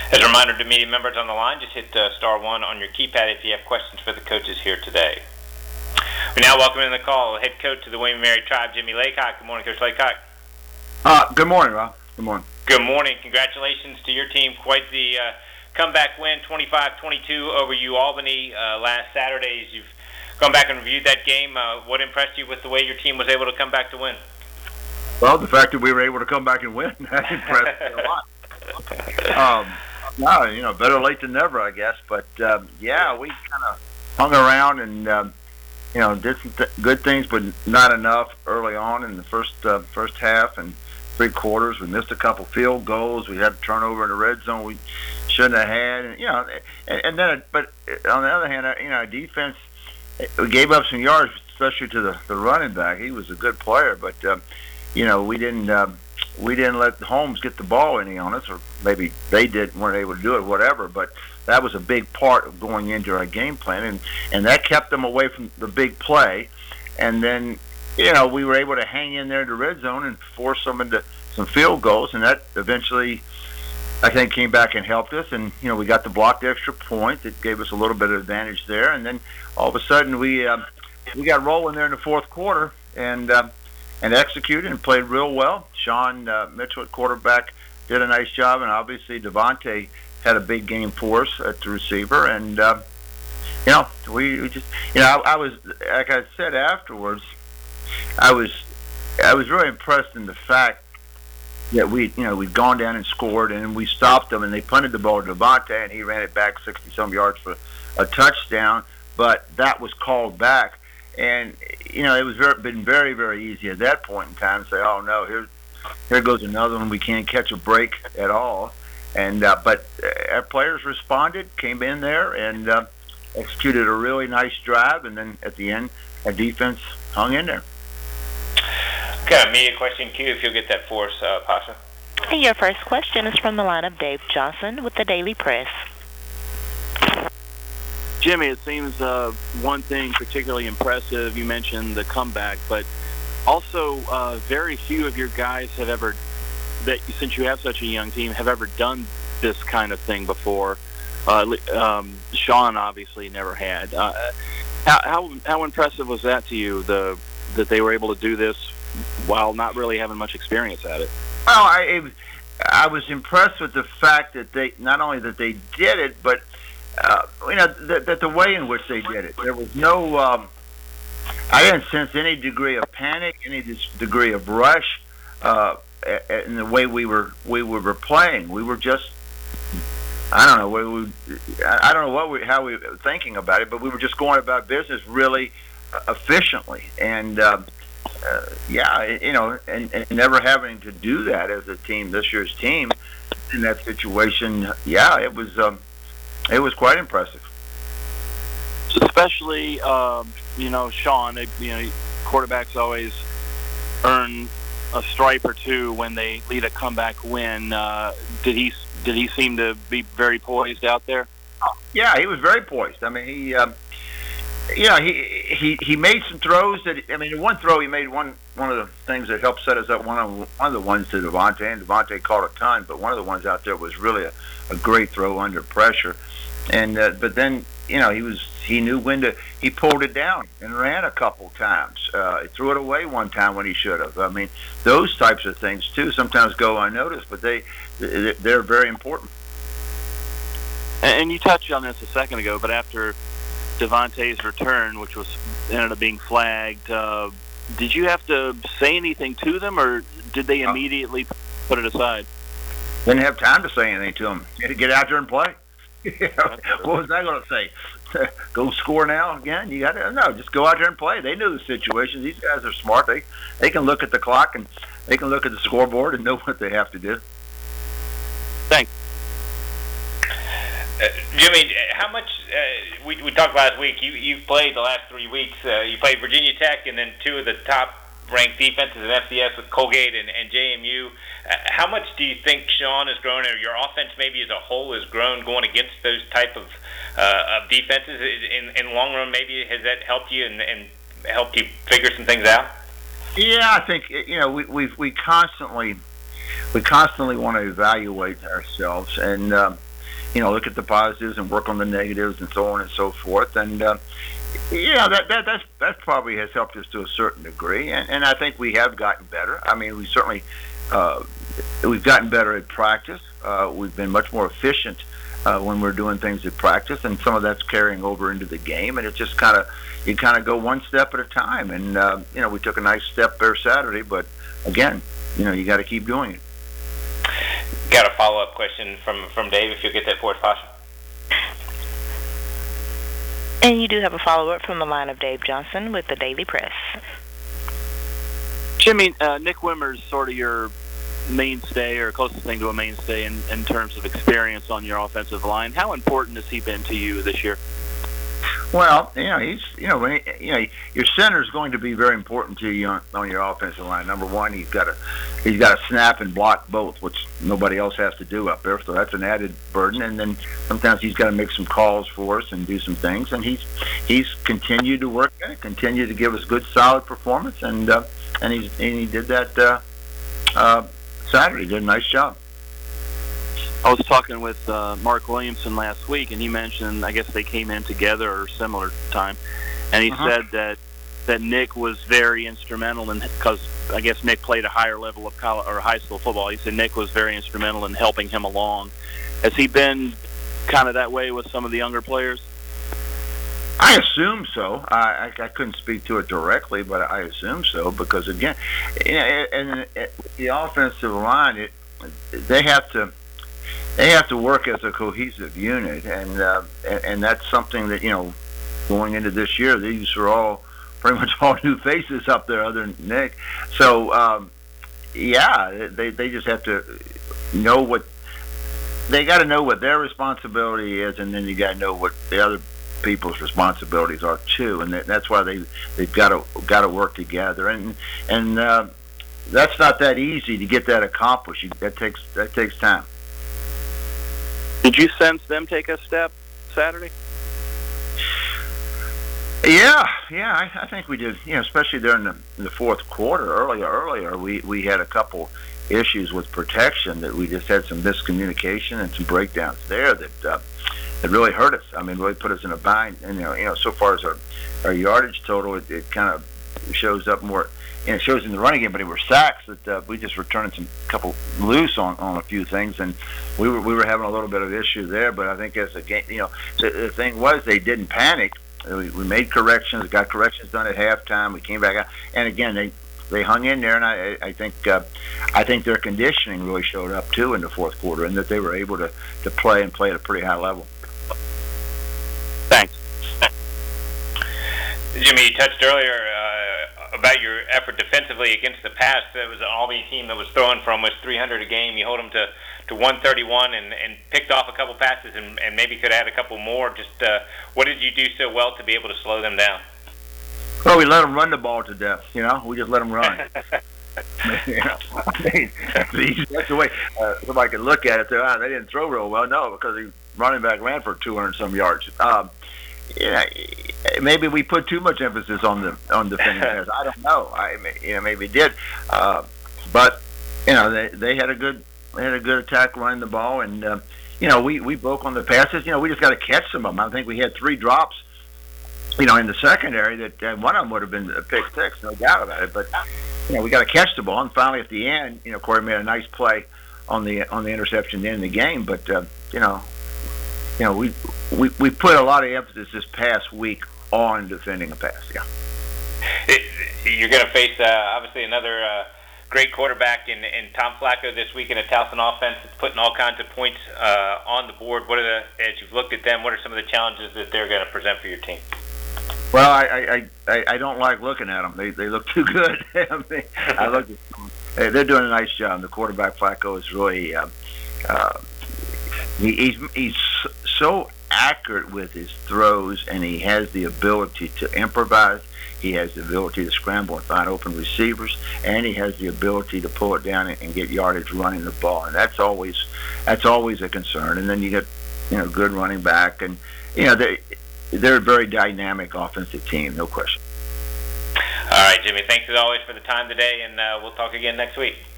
As a reminder to media members on the line, just hit star one on your keypad if you have questions for the coaches here today. We now welcome in the call head coach of the William & Mary Tribe, Jimmy Laycock. Good morning, Coach Laycock. Good morning, Rob. Good morning. Good morning. Congratulations to your team. Quite the comeback win, 25-22 over UAlbany last Saturday. As you've gone back and reviewed that game, what impressed you with the way your team was able to come back to win? Well, the fact that we were able to come back and win, that impressed me a lot. No, better late than never, I guess. But, we kind of hung around and, did some good things, but not enough early on in the first half and three quarters. We missed a couple field goals. We had a turnover in the red zone we shouldn't have had. And, but on the other hand, our defense, we gave up some yards, especially to the running back. He was a good player, but, we didn't let Holmes get the ball any on us, or maybe they weren't able to do it, whatever. But that was a big part of going into our game plan, and that kept them away from the big play. And then, we were able to hang in there in the red zone and force them into some field goals, and that eventually, I think, came back and helped us. And we got the blocked extra point that gave us a little bit of advantage there. And then all of a sudden we got rolling there in the fourth quarter and executed and played real well. Sean Mitchell at quarterback did a nice job, and obviously Devontae had a big game for us at the receiver. And we just I was, like I said afterwards, I was really impressed in the fact that we'd gone down and scored, and we stopped them, and they punted the ball to Devontae, and he ran it back 60-some yards for a touchdown. But that was called back. And, it was been very, very easy at that point in time to say, oh, no, here goes another one. We can't catch a break at all. And but our players responded, came in there, and executed a really nice drive. And then at the end, our defense hung in there. Okay, media question queue, if you'll get that for us, Pasha. Your first question is from the line of Dave Johnson with the Daily Press. Jimmy, it seems one thing particularly impressive, you mentioned the comeback, but also very few of your guys have ever, since you have such a young team, have ever done this kind of thing before. Sean obviously never had. How impressive was that to you, that they were able to do this while not really having much experience at it? Well, I was impressed with the fact that they, not only that they did it, but that the way in which they did it. There was no, I didn't sense any degree of panic, any degree of rush in the way we were playing. We were just, I don't know how we were thinking about it, but we were just going about business really efficiently. And and never having to do that as a team, this year's team, in that situation, it was quite impressive. Especially, Sean, quarterbacks always earn a stripe or two when they lead a comeback win. Did he seem to be very poised out there? Yeah, he was very poised. I mean, he made some throws one throw he made, one of the things that helped set us up, one of the ones to Devontae, and Devontae caught a ton, but one of the ones out there was really a great throw under pressure. And but then he knew when to, he pulled it down and ran a couple times. He threw it away one time when he should have. I mean, those types of things too sometimes go unnoticed, but they're very important. And you touched on this a second ago, but after Devontae's return, which ended up being flagged, did you have to say anything to them, or did they immediately put it aside? Didn't have time to say anything to them. You had to get out there and play. What was I going to say? Go score now again? You got to just go out there and play. They knew the situation. These guys are smart. They can look at the clock and they can look at the scoreboard and know what they have to do. Thanks. Jimmy, how much we talked last week? You've played the last 3 weeks. You played Virginia Tech and then two of the top-ranked defenses in FCS with Colgate and JMU. How much do you think Sean has grown, or your offense maybe as a whole has grown going against those type of defenses? In the long run, maybe has that helped you and helped you figure some things out? Yeah, I think we constantly want to evaluate ourselves, and look at the positives and work on the negatives and so on and so forth. And that probably has helped us to a certain degree. And I think we have gotten better. I mean, we certainly we've gotten better at practice. We've been much more efficient when we're doing things at practice, and some of that's carrying over into the game. And it's just you go one step at a time. And we took a nice step there Saturday, but again, you got to keep doing it. Got a follow-up question from Dave, if you'll get that for us, Pasha. And you do have a follow-up from the line of Dave Johnson with the Daily Press. Jimmy, Nick Wimmer's sort of your mainstay or closest thing to a mainstay in terms of experience on your offensive line. How important has he been to you this year? Well, he's your center is going to be very important to you on your offensive line. Number one, he's got to snap and block both, which nobody else has to do up there. So that's an added burden. And then sometimes he's got to make some calls for us and do some things. And he's continued to work at it, continued to give us good, solid performance. And he did that Saturday. Did a nice job. I was talking with Mark Williamson last week, and he mentioned, I guess they came in together or similar time, and he said that Nick was very instrumental in, because I guess Nick played a higher level of college or high school football. He said Nick was very instrumental in helping him along. Has he been kind of that way with some of the younger players? I assume so. I couldn't speak to it directly, but I assume so because again, and the offensive line, they have to work as a cohesive unit, and that's something that going into this year, these are all pretty much all new faces up there, other than Nick. So they just have to know what they got to know what their responsibility is, and then you got to know what the other people's responsibilities are too, and that's why they've got to work together, and that's not that easy to get that accomplished. That takes time. Did you sense them take a step Saturday? Yeah, I think we did. Especially during the fourth quarter. Earlier, we had a couple issues with protection that we just had some miscommunication and some breakdowns there that really hurt us. I mean, really put us in a bind. And so far as our yardage total, it kind of shows up more. It shows in the running game, but it were sacks that we just were turning some couple loose on a few things, and we were having a little bit of issue there. But I think as a game, the thing was they didn't panic. We made corrections, got corrections done at halftime. We came back out, and again they hung in there, and I think their conditioning really showed up too in the fourth quarter, and that they were able to play at a pretty high level. Thanks. Jimmy, you touched earlier about your effort defensively against the pass. There was an Albany team that was throwing for almost 300 a game. You hold them to 131 and picked off a couple passes and maybe could add a couple more. Just what did you do so well to be able to slow them down? Well, we let them run the ball to death. We just let them run. That's the way somebody could look at it. They didn't throw real well. No, because the running back ran for 200 some yards. Maybe we put too much emphasis on defending pass. I don't know. Maybe we did, but they had a good attack running the ball, and we broke on the passes. We just got to catch some of them. I think we had 3 drops, in the secondary that one of them would have been a pick six, no doubt about it. But we got to catch the ball, and finally at the end, Corey made a nice play on the interception at the end of the game. But we put a lot of emphasis this past week on defending a pass. Yeah. You're going to face obviously another great quarterback in Tom Flacco this week in a Towson offense that's putting all kinds of points on the board. As you've looked at them, what are some of the challenges that they're going to present for your team? Well, I don't like looking at them. They look too good. I look at them. They're doing a nice job. The quarterback Flacco is really he's so accurate with his throws, and he has the ability to improvise. He has the ability to scramble and find open receivers, and he has the ability to pull it down and get yardage running the ball, and that's always a concern. And then you get good running back, and they're a very dynamic offensive team, no question. All right, Jimmy. Thanks as always for the time today, and we'll talk again next week.